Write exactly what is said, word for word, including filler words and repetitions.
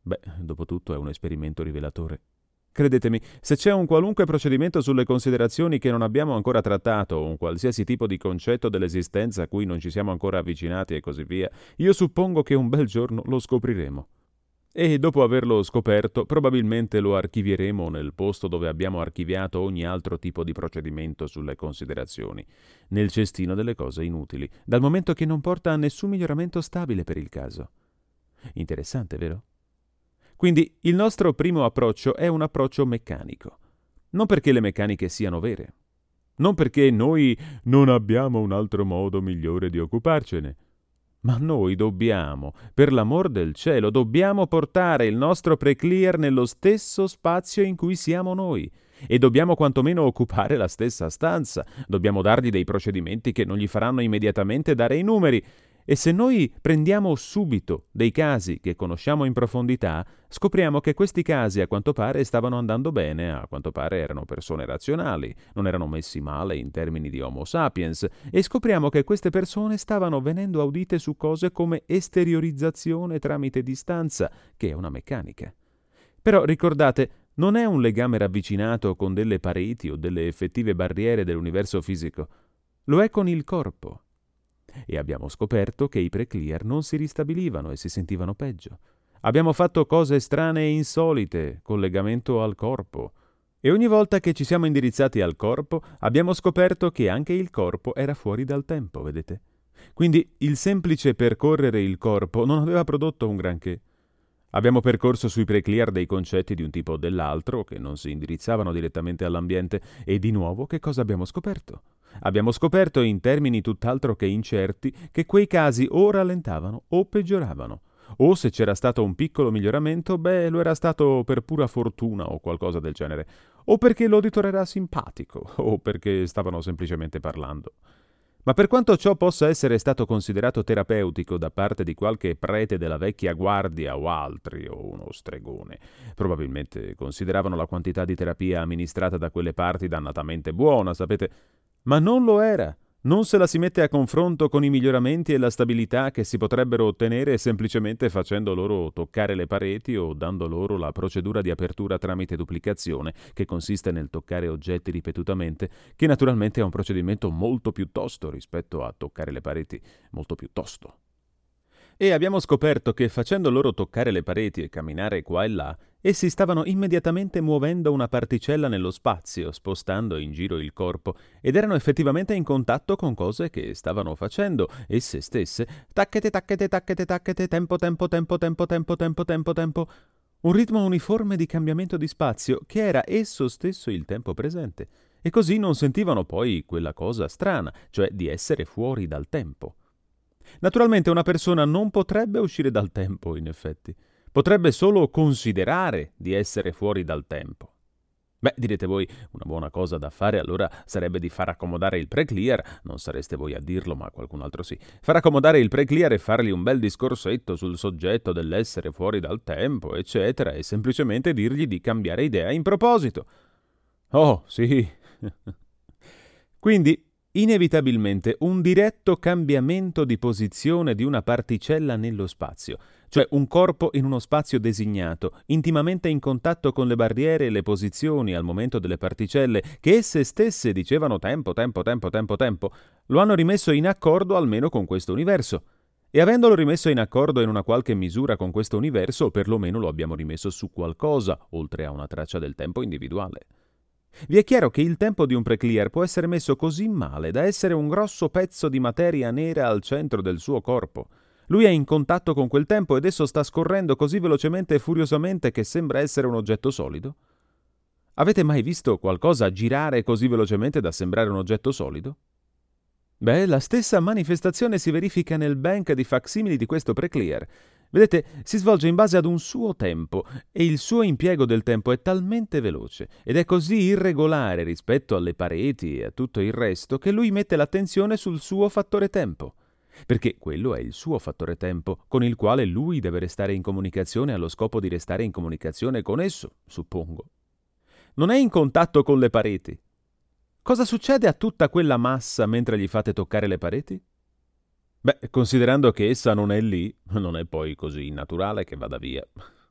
Beh, dopo tutto è un esperimento rivelatore. Credetemi, se c'è un qualunque procedimento sulle considerazioni che non abbiamo ancora trattato, o un qualsiasi tipo di concetto dell'esistenza a cui non ci siamo ancora avvicinati e così via, io suppongo che un bel giorno lo scopriremo. E dopo averlo scoperto, probabilmente lo archivieremo nel posto dove abbiamo archiviato ogni altro tipo di procedimento sulle considerazioni, nel cestino delle cose inutili, dal momento che non porta a nessun miglioramento stabile per il caso. Interessante, vero? Quindi il nostro primo approccio è un approccio meccanico. Non perché le meccaniche siano vere. Non perché noi non abbiamo un altro modo migliore di occuparcene. Ma noi dobbiamo, per l'amor del cielo, dobbiamo portare il nostro pre-clear nello stesso spazio in cui siamo noi. E dobbiamo quantomeno occupare la stessa stanza. Dobbiamo dargli dei procedimenti che non gli faranno immediatamente dare i numeri. E se noi prendiamo subito dei casi che conosciamo in profondità, scopriamo che questi casi a quanto pare stavano andando bene, a quanto pare erano persone razionali, non erano messi male in termini di Homo sapiens, e scopriamo che queste persone stavano venendo audite su cose come esteriorizzazione tramite distanza, che è una meccanica. Però ricordate, non è un legame ravvicinato con delle pareti o delle effettive barriere dell'universo fisico, lo è con il corpo. E abbiamo scoperto che i pre-clear non si ristabilivano e si sentivano peggio. Abbiamo fatto cose strane e insolite, collegamento al corpo. E ogni volta che ci siamo indirizzati al corpo, abbiamo scoperto che anche il corpo era fuori dal tempo, vedete? Quindi il semplice percorrere il corpo non aveva prodotto un granché. Abbiamo percorso sui pre-clear dei concetti di un tipo o dell'altro che non si indirizzavano direttamente all'ambiente e di nuovo che cosa abbiamo scoperto? Abbiamo scoperto in termini tutt'altro che incerti che quei casi o rallentavano o peggioravano. O se c'era stato un piccolo miglioramento, beh, lo era stato per pura fortuna o qualcosa del genere. O perché l'auditor era simpatico, o perché stavano semplicemente parlando. Ma per quanto ciò possa essere stato considerato terapeutico da parte di qualche prete della vecchia guardia o altri, o uno stregone, probabilmente consideravano la quantità di terapia amministrata da quelle parti dannatamente buona, sapete, ma non lo era. Non se la si mette a confronto con i miglioramenti e la stabilità che si potrebbero ottenere semplicemente facendo loro toccare le pareti o dando loro la procedura di apertura tramite duplicazione, che consiste nel toccare oggetti ripetutamente, che naturalmente è un procedimento molto più tosto rispetto a toccare le pareti, molto più tosto. E abbiamo scoperto che facendo loro toccare le pareti e camminare qua e là, essi stavano immediatamente muovendo una particella nello spazio, spostando in giro il corpo, ed erano effettivamente in contatto con cose che stavano facendo, esse stesse, tacchete, tacchete, tacchete, tacchete, tempo, tempo, tempo, tempo, tempo, tempo, tempo, tempo, un ritmo uniforme di cambiamento di spazio, che era esso stesso il tempo presente, e così non sentivano poi quella cosa strana, cioè di essere fuori dal tempo. Naturalmente una persona non potrebbe uscire dal tempo, in effetti. Potrebbe solo considerare di essere fuori dal tempo. Beh, direte voi, una buona cosa da fare allora sarebbe di far accomodare il pre-clear, non sareste voi a dirlo, ma qualcun altro sì, far accomodare il pre-clear e fargli un bel discorsetto sul soggetto dell'essere fuori dal tempo, eccetera, e semplicemente dirgli di cambiare idea in proposito. Oh, sì. Quindi, inevitabilmente, un diretto cambiamento di posizione di una particella nello spazio, cioè un corpo in uno spazio designato, intimamente in contatto con le barriere e le posizioni al momento delle particelle, che esse stesse dicevano tempo, tempo, tempo, tempo, tempo, lo hanno rimesso in accordo almeno con questo universo. E avendolo rimesso in accordo in una qualche misura con questo universo, perlomeno lo abbiamo rimesso su qualcosa, oltre a una traccia del tempo individuale. Vi è chiaro che il tempo di un pre-clear può essere messo così male da essere un grosso pezzo di materia nera al centro del suo corpo. Lui è in contatto con quel tempo ed esso sta scorrendo così velocemente e furiosamente che sembra essere un oggetto solido? Avete mai visto qualcosa girare così velocemente da sembrare un oggetto solido? Beh, la stessa manifestazione si verifica nel bank di facsimili di questo pre-clear. Vedete, si svolge in base ad un suo tempo e il suo impiego del tempo è talmente veloce ed è così irregolare rispetto alle pareti e a tutto il resto che lui mette l'attenzione sul suo fattore tempo. Perché quello è il suo fattore tempo, con il quale lui deve restare in comunicazione allo scopo di restare in comunicazione con esso, suppongo. Non è in contatto con le pareti. Cosa succede a tutta quella massa mentre gli fate toccare le pareti? Beh, considerando che essa non è lì, non è poi così naturale che vada via.